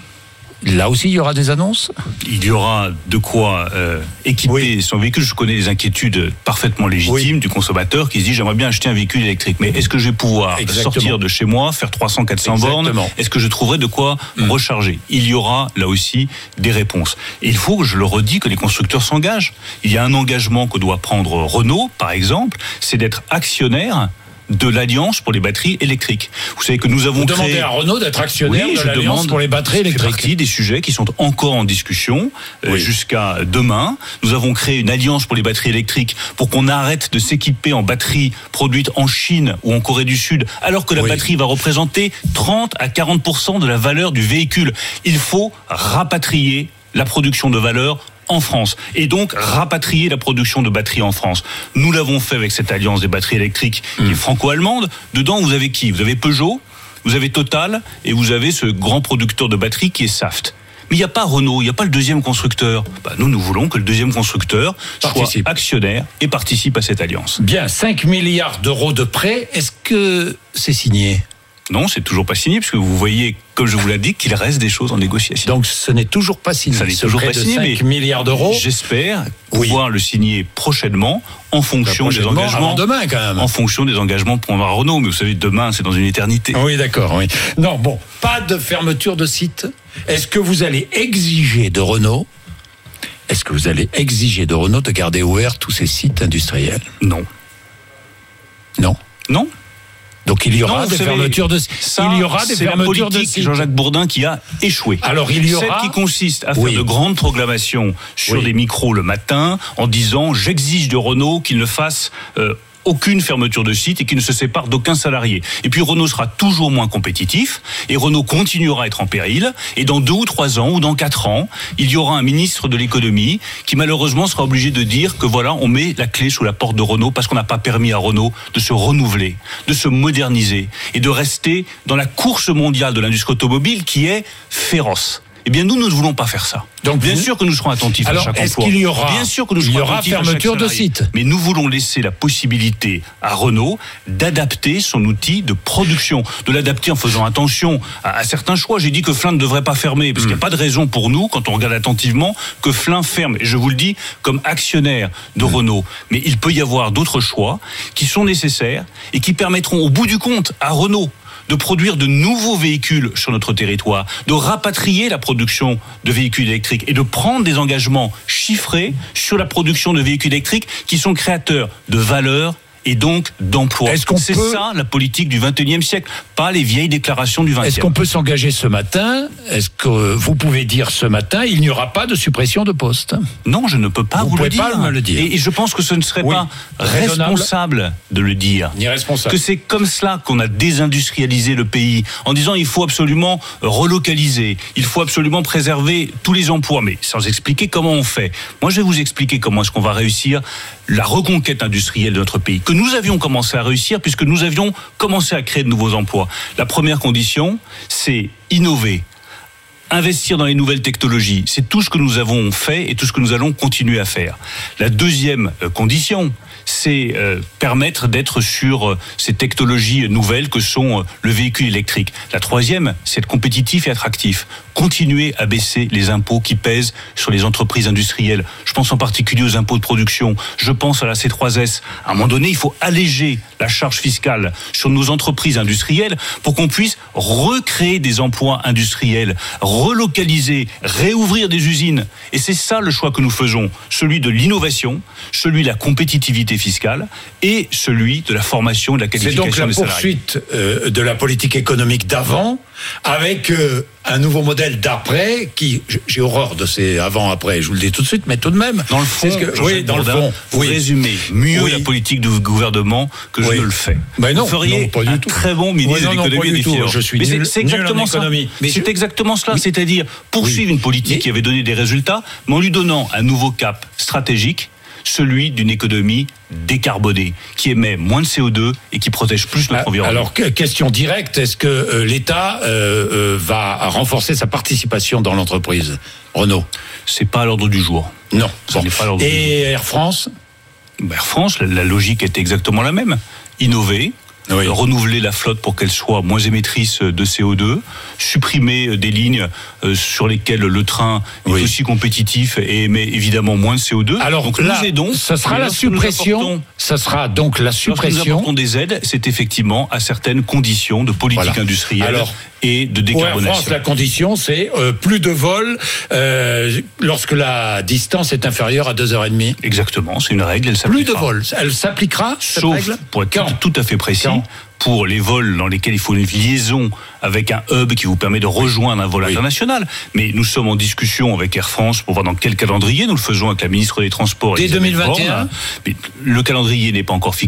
Là aussi, il y aura des annonces ? Il y aura de quoi équiper son véhicule. Je connais les inquiétudes parfaitement légitimes du consommateur qui se dit « j'aimerais bien acheter un véhicule électrique, mais est-ce que je vais pouvoir sortir de chez moi, faire 300-400 bornes ? Est-ce que je trouverai de quoi recharger ?» Il y aura là aussi des réponses. Et il faut, je le redis, que les constructeurs s'engagent. Il y a un engagement que doit prendre Renault, par exemple, c'est d'être actionnaire de l'Alliance pour les batteries électriques. Vous savez que nous avons créé... Vous demandez à Renault d'être actionnaire de l'Alliance pour les batteries électriques. C'est partie des sujets qui sont encore en discussion jusqu'à demain. Nous avons créé une alliance pour les batteries électriques pour qu'on arrête de s'équiper en batteries produites en Chine ou en Corée du Sud, alors que la batterie va représenter 30 à 40% de la valeur du véhicule. Il faut rapatrier la production de valeur en France et donc rapatrier la production de batteries en France. Nous l'avons fait avec cette alliance des batteries électriques qui est franco-allemande. Dedans, vous avez qui ? Vous avez Peugeot, vous avez Total et vous avez ce grand producteur de batteries qui est Saft. Mais il n'y a pas Renault, il n'y a pas le deuxième constructeur. Nous voulons que le deuxième constructeur soit actionnaire et participe à cette alliance. Bien, 5 milliards d'euros de prêts, est-ce que c'est signé ? Non, c'est toujours pas signé, puisque vous voyez, comme je vous l'ai dit, qu'il reste des choses en négociation. Donc ce n'est toujours pas signé. Ça n'est toujours pas signé, 5 milliards d'euros. J'espère pouvoir le signer prochainement en fonction des engagements. Demain, quand même. En fonction des engagements pour Renault. Mais vous savez, demain, c'est dans une éternité. Oui, d'accord. Oui. Non, bon, pas de fermeture de site. Est-ce que vous allez exiger de Renault de garder ouverts tous ces sites industriels ? Non. Non. Non. Donc il y aura des fermetures de sites. Il y aura des fermetures de sites. Jean-Jacques Bourdin qui a échoué. Alors il y aura celle qui consiste à faire de grandes proclamations sur des micros le matin en disant j'exige de Renault qu'il ne fasse aucune fermeture de site et qui ne se sépare d'aucun salarié. Et puis Renault sera toujours moins compétitif et Renault continuera à être en péril et dans 2 ou 3 ans ou dans 4 ans, il y aura un ministre de l'économie qui malheureusement sera obligé de dire que voilà, on met la clé sous la porte de Renault parce qu'on n'a pas permis à Renault de se renouveler, de se moderniser et de rester dans la course mondiale de l'industrie automobile qui est féroce. Eh bien, nous ne voulons pas faire ça. Donc, bien sûr que nous serons attentifs à chaque emploi. Est-ce qu'il y aura, bien sûr que nous serons attentifs fermeture de site. Mais nous voulons laisser la possibilité à Renault d'adapter son outil de production, de l'adapter en faisant attention à certains choix. J'ai dit que Flins ne devrait pas fermer, parce qu'il n'y a pas de raison pour nous, quand on regarde attentivement, que Flins ferme. Et je vous le dis comme actionnaire de Renault. Mais il peut y avoir d'autres choix qui sont nécessaires et qui permettront au bout du compte à Renault de produire de nouveaux véhicules sur notre territoire, de rapatrier la production de véhicules électriques et de prendre des engagements chiffrés sur la production de véhicules électriques qui sont créateurs de valeur et donc d'emploi. C'est ça la politique du 21e siècle, pas les vieilles déclarations du 20e. Est-ce qu'on peut s'engager ce matin ? Est-ce que vous pouvez dire ce matin, il n'y aura pas de suppression de postes ? Non, je ne peux pas vous le dire. Vous ne pouvez pas me le dire. Et je pense que ce ne serait pas responsable de le dire. Ni responsable. Que c'est comme cela qu'on a désindustrialisé le pays, en disant il faut absolument relocaliser, il faut absolument préserver tous les emplois, mais sans expliquer comment on fait. Moi, je vais vous expliquer comment est-ce qu'on va réussir la reconquête industrielle de notre pays, que nous avions commencé à réussir puisque nous avions commencé à créer de nouveaux emplois. La première condition, c'est innover, investir dans les nouvelles technologies. C'est tout ce que nous avons fait et tout ce que nous allons continuer à faire. La deuxième condition, c'est permettre d'être sur ces technologies nouvelles que sont le véhicule électrique. La troisième, c'est être compétitif et attractif. Continuer à baisser les impôts qui pèsent sur les entreprises industrielles. Je pense en particulier aux impôts de production. Je pense à la C3S. À un moment donné, il faut alléger la charge fiscale sur nos entreprises industrielles pour qu'on puisse recréer des emplois industriels, relocaliser, réouvrir des usines. Et c'est ça le choix que nous faisons. Celui de l'innovation, celui de la compétitivité fiscale et celui de la formation et de la qualification des salariés. C'est donc la poursuite de la politique économique d'avant avec un nouveau modèle d'après qui, j'ai horreur de ces avant-après, je vous le dis tout de suite, mais tout de même. Dans le fond, vous résumez mieux la politique du gouvernement que je ne le fais. Ben non, vous feriez pas du un tout. très bon ministre de l'économie et des finances. Je suis nul, c'est exactement ça. Mais c'est exactement cela, c'est-à-dire poursuivre une politique qui avait donné des résultats, mais en lui donnant un nouveau cap stratégique, celui d'une économie décarbonée, qui émet moins de CO2 et qui protège plus notre environnement. Alors, question directe, est-ce que l'État va renforcer sa participation dans l'entreprise Renault ? C'est pas à l'ordre du jour. Non. Ça n'est pas à l'ordre du jour. Et Air France ? Air France, la logique est exactement la même. Innover, renouveler la flotte pour qu'elle soit moins émettrice de CO2, supprimer des lignes sur lesquelles le train est aussi compétitif et émet évidemment moins de CO2. Alors donc là, nous aidons. Ça sera la suppression. Ça sera donc la suppression. Lorsque nous apportons des aides, c'est effectivement à certaines conditions de politique industrielle et de décarbonation. Pour Air France, la condition, c'est plus de vols lorsque la distance est inférieure à 2h30. Exactement, c'est une règle. Elle s'appliquera. Plus de vols. Elle s'appliquera, cette règle ? Pour être tout à fait précis, pour les vols dans lesquels il faut une liaison avec un hub qui vous permet de rejoindre un vol international. Mais nous sommes en discussion avec Air France pour voir dans quel calendrier. Nous le faisons avec la ministre des Transports. Dès 2021 mais le calendrier n'est pas encore fixé.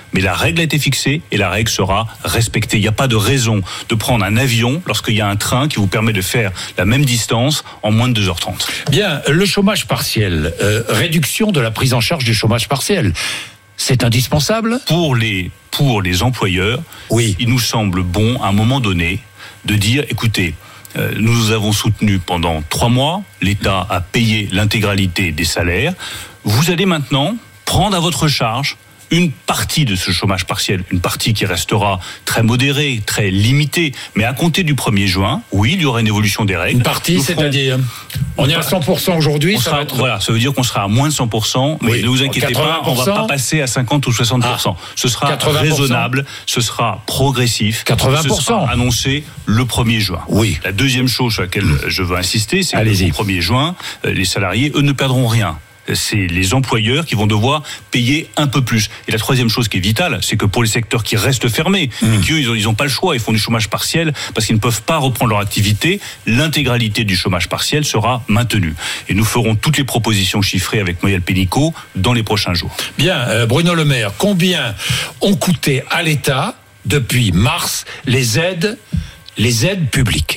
mais la règle a été fixée et la règle sera respectée. Il n'y a pas de raison de prendre un avion lorsqu'il y a un train qui vous permet de faire la même distance en moins de 2h30. Bien, le chômage partiel, réduction de la prise en charge du chômage partiel. C'est indispensable ? Pour les employeurs, oui. Il nous semble bon, à un moment donné, de dire, écoutez, nous avons soutenu pendant 3 mois, l'État a payé l'intégralité des salaires, vous allez maintenant prendre à votre charge une partie de ce chômage partiel, une partie qui restera très modérée, très limitée, mais à compter du 1er juin, oui, il y aura une évolution des règles. Une partie, c'est-à-dire on est à 100% aujourd'hui, Voilà, ça veut dire qu'on sera à moins de 100%, mais ne vous inquiétez pas, on ne va pas passer à 50 ou 60%. Ce sera 80%. Raisonnable, ce sera progressif, 80%. Ce sera annoncé le 1er juin. Oui. La deuxième chose sur laquelle je veux insister, c'est que le 1er juin, les salariés, eux, ne perdront rien. C'est les employeurs qui vont devoir payer un peu plus. Et la troisième chose qui est vitale, c'est que pour les secteurs qui restent fermés, et qu'eux, ils n'ont pas le choix, ils font du chômage partiel parce qu'ils ne peuvent pas reprendre leur activité, l'intégralité du chômage partiel sera maintenue. Et nous ferons toutes les propositions chiffrées avec Muriel Pénicaud dans les prochains jours. Bien, Bruno Le Maire, combien ont coûté à l'État, depuis mars, les aides publiques ?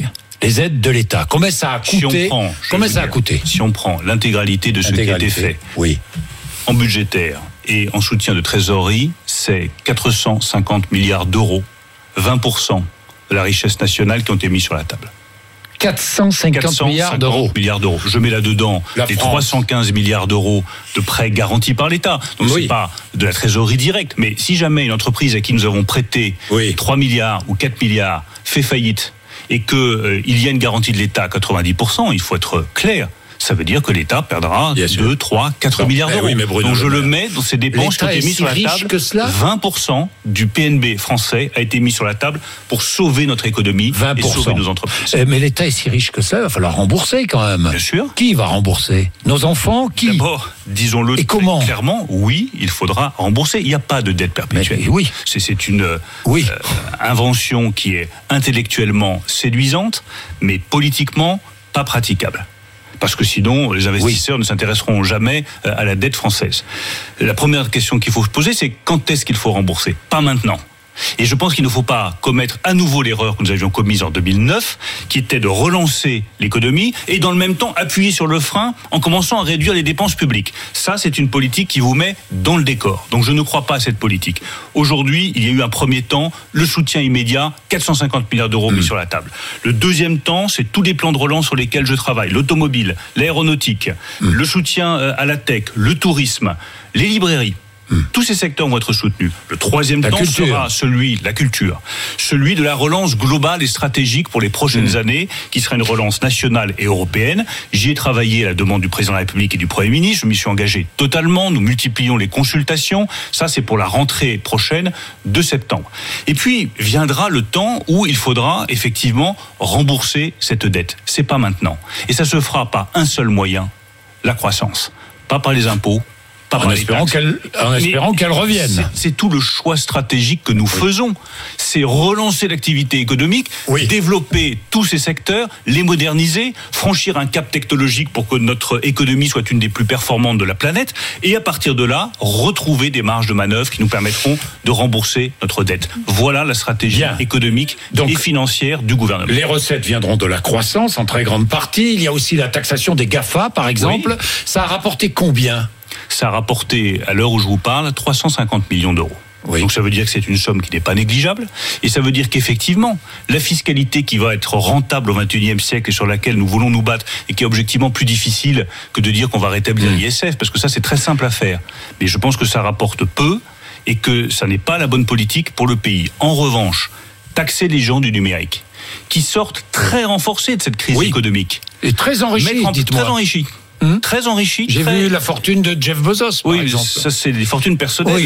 Les aides de l'État. Combien ça a coûté ? Si on prend l'intégralité de ce qui a été fait, oui, en budgétaire et en soutien de trésorerie, c'est 450 milliards d'euros, 20% de la richesse nationale qui ont été mis sur la table. 450 milliards d'euros. Je mets là-dedans les 315 milliards d'euros de prêts garantis par l'État. Donc c'est pas de la trésorerie directe, mais si jamais une entreprise à qui nous avons prêté 3 milliards ou 4 milliards fait faillite, et qu'il y a une garantie de l'État à 90%, il faut être clair. Ça veut dire que l'État perdra 2, 3, 4 milliards d'euros. Donc je le mets dans ces dépenses qui ont été mises sur la table. 20% du PNB français a été mis sur la table pour sauver notre économie et sauver nos entreprises. Mais l'État est si riche que ça, il va falloir rembourser quand même. Bien sûr. Qui va rembourser ? Nos enfants ? Qui ? D'abord, disons-le très clairement, oui, il faudra rembourser. Il n'y a pas de dette perpétuelle. Oui. C'est une invention qui est intellectuellement séduisante, mais politiquement pas praticable. Parce que sinon, les investisseurs ne s'intéresseront jamais à la dette française. La première question qu'il faut se poser, c'est quand est-ce qu'il faut rembourser ? Pas maintenant. Et je pense qu'il ne faut pas commettre à nouveau l'erreur que nous avions commise en 2009, qui était de relancer l'économie et dans le même temps appuyer sur le frein en commençant à réduire les dépenses publiques. Ça, c'est une politique qui vous met dans le décor. Donc je ne crois pas à cette politique. Aujourd'hui, il y a eu un premier temps, le soutien immédiat, 450 milliards d'euros mis sur la table. Le deuxième temps, c'est tous les plans de relance sur lesquels je travaille, l'automobile, l'aéronautique, le soutien à la tech, le tourisme, les librairies. Tous ces secteurs vont être soutenus. Le troisième temps sera celui de la culture, celui de la relance globale et stratégique pour les prochaines années, qui sera une relance nationale et européenne. J'y ai travaillé à la demande du président de la République et du Premier ministre. Je m'y suis engagé totalement. Nous multiplions les consultations. Ça, c'est pour la rentrée prochaine de septembre. Et puis viendra le temps où il faudra effectivement rembourser cette dette. C'est pas maintenant. Et ça se fera par un seul moyen, la croissance. Pas par les impôts. En espérant qu'elle revienne. C'est tout le choix stratégique que nous faisons. C'est relancer l'activité économique, développer tous ces secteurs, les moderniser, franchir un cap technologique pour que notre économie soit une des plus performantes de la planète, et à partir de là, retrouver des marges de manœuvre qui nous permettront de rembourser notre dette. Voilà la stratégie économique et financière du gouvernement. Les recettes viendront de la croissance en très grande partie. Il y a aussi la taxation des GAFA, par exemple. Ça a rapporté combien ? Ça a rapporté, à l'heure où je vous parle, 350 millions d'euros. Donc ça veut dire que c'est une somme qui n'est pas négligeable, et ça veut dire qu'effectivement, la fiscalité qui va être rentable au XXIe siècle et sur laquelle nous voulons nous battre, et qui est objectivement plus difficile que de dire qu'on va rétablir l'ISF, parce que ça c'est très simple à faire. Mais je pense que ça rapporte peu, et que ça n'est pas la bonne politique pour le pays. En revanche, taxer les gens du numérique, qui sortent très renforcés de cette crise économique. Et très enrichis, dites-moi. Très enrichis. Très enrichi. J'ai vu la fortune de Jeff Bezos, par exemple. Ça c'est des fortunes personnelles.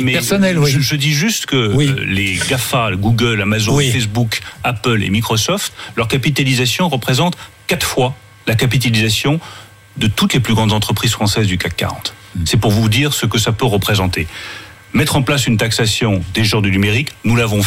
Je dis juste que les GAFA, Google, Amazon, Facebook, Apple et Microsoft, leur capitalisation représente 4 fois la capitalisation de toutes les plus grandes entreprises françaises du CAC 40. C'est pour vous dire ce que ça peut représenter. Mettre en place une taxation des gens du numérique, nous l'avons fait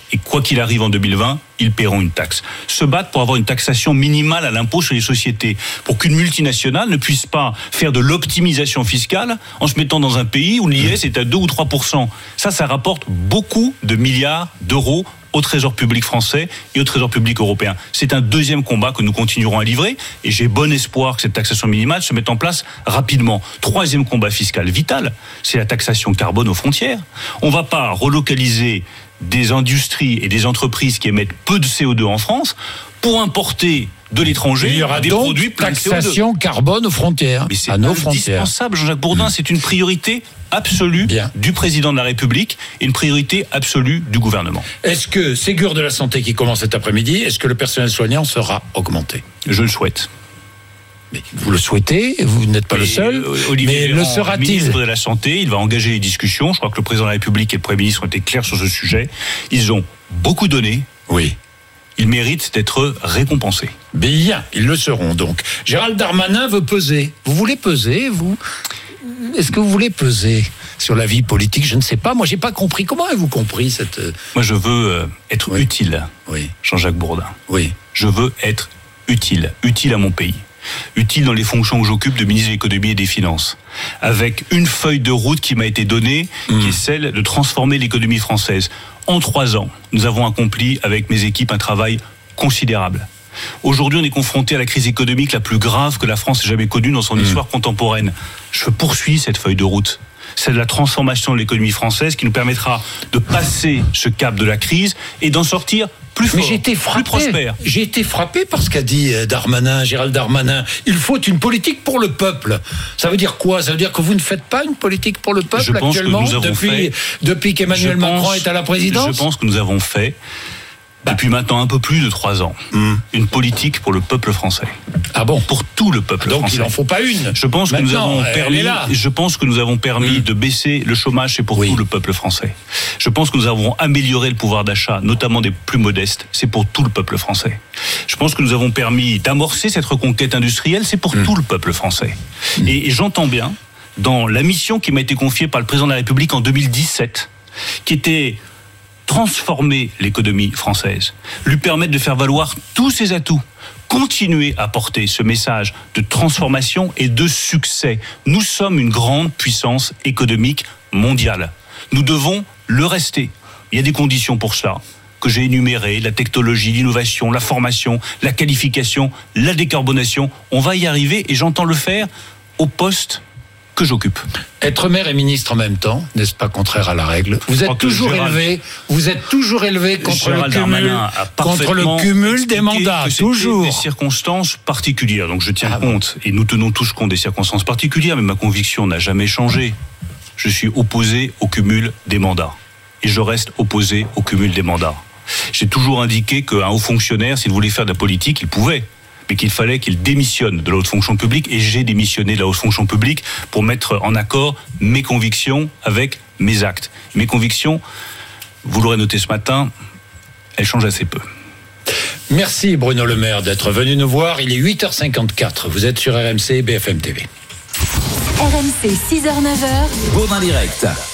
Et quoi qu'il arrive en 2020, ils paieront une taxe. Se battre pour avoir une taxation minimale à l'impôt sur les sociétés, pour qu'une multinationale ne puisse pas faire de l'optimisation fiscale en se mettant dans un pays où l'IS est à 2 ou 3%. Ça rapporte beaucoup de milliards d'euros au Trésor public français et au Trésor public européen. C'est un deuxième combat que nous continuerons à livrer et j'ai bon espoir que cette taxation minimale se mette en place rapidement. Troisième combat fiscal vital, c'est la taxation carbone aux frontières. On ne va pas relocaliser des industries et des entreprises qui émettent peu de CO2 en France pour importer de l'étranger il y aura des donc produits pleins de CO2. Taxation carbone aux frontières, mais c'est à nos frontières. Indispensable, Jean-Jacques Bourdin, c'est une priorité absolue du président de la République et une priorité absolue du gouvernement. Est-ce que Ségur de la santé qui commence cet après-midi, est-ce que le personnel soignant sera augmenté ? Je le souhaite. Mais vous le souhaitez, vous n'êtes pas le seul. Olivier mais Véran, le sera-t-il ? Ministre de la Santé, il va engager les discussions. Je crois que le président de la République et le Premier ministre ont été clairs sur ce sujet. Ils ont beaucoup donné. Oui. Ils méritent d'être récompensés. Bien, ils le seront donc. Gérald Darmanin veut peser. Vous voulez peser, vous ? Est-ce que vous voulez peser sur la vie politique ? Je ne sais pas. Moi, j'ai pas compris. Comment avez-vous compris cette... Moi, je veux être utile. Oui. Jean-Jacques Bourdin. Oui. Je veux être utile à mon pays. Utile dans les fonctions que j'occupe de ministre de l'économie et des finances, avec une feuille de route qui m'a été donnée, qui est celle de transformer l'économie française. En 3 ans, nous avons accompli avec mes équipes un travail considérable. Aujourd'hui, on est confronté à la crise économique la plus grave que la France ait jamais connue dans son histoire contemporaine. Je poursuis cette feuille de route. C'est de la transformation de l'économie française qui nous permettra de passer ce cap de la crise et d'en sortir plus fort, plus prospère. J'ai été frappé par ce qu'a dit Gérald Darmanin. Il faut une politique pour le peuple. Ça veut dire quoi ? Ça veut dire que vous ne faites pas une politique pour le peuple actuellement depuis qu'Emmanuel Macron est à la présidence ? Je pense que nous avons fait, depuis maintenant un peu plus de 3 ans, une politique pour le peuple français. Ah bon ? Pour tout le peuple français. Donc il n'en faut pas une. Je pense que nous avons permis de baisser le chômage, c'est pour tout le peuple français. Je pense que nous avons amélioré le pouvoir d'achat, notamment des plus modestes, c'est pour tout le peuple français. Je pense que nous avons permis d'amorcer cette reconquête industrielle, c'est pour tout le peuple français. Et j'entends bien, dans la mission qui m'a été confiée par le président de la République en 2017, qui était transformer l'économie française, lui permettre de faire valoir tous ses atouts, continuer à porter ce message de transformation et de succès. Nous sommes une grande puissance économique mondiale. Nous devons le rester. Il y a des conditions pour cela que j'ai énumérées, la technologie, l'innovation, la formation, la qualification, la décarbonation. On va y arriver et j'entends le faire au poste que j'occupe. Être maire et ministre en même temps, n'est-ce pas contraire à la règle ? Vous êtes toujours élevé contre le cumul des mandats, toujours. Des circonstances particulières, donc je tiens compte, et nous tenons tous compte des circonstances particulières, mais ma conviction n'a jamais changé. Je suis opposé au cumul des mandats, et je reste opposé au cumul des mandats. J'ai toujours indiqué qu'un haut fonctionnaire, s'il voulait faire de la politique, il pouvait, mais qu'il fallait qu'il démissionne de la haute fonction publique, et j'ai démissionné de la haute fonction publique pour mettre en accord mes convictions avec mes actes. Mes convictions, vous l'aurez noté ce matin, elles changent assez peu. Merci Bruno Le Maire d'être venu nous voir. Il est 8h54. Vous êtes sur RMC BFM TV. RMC 6h-9h. Bourdin Direct.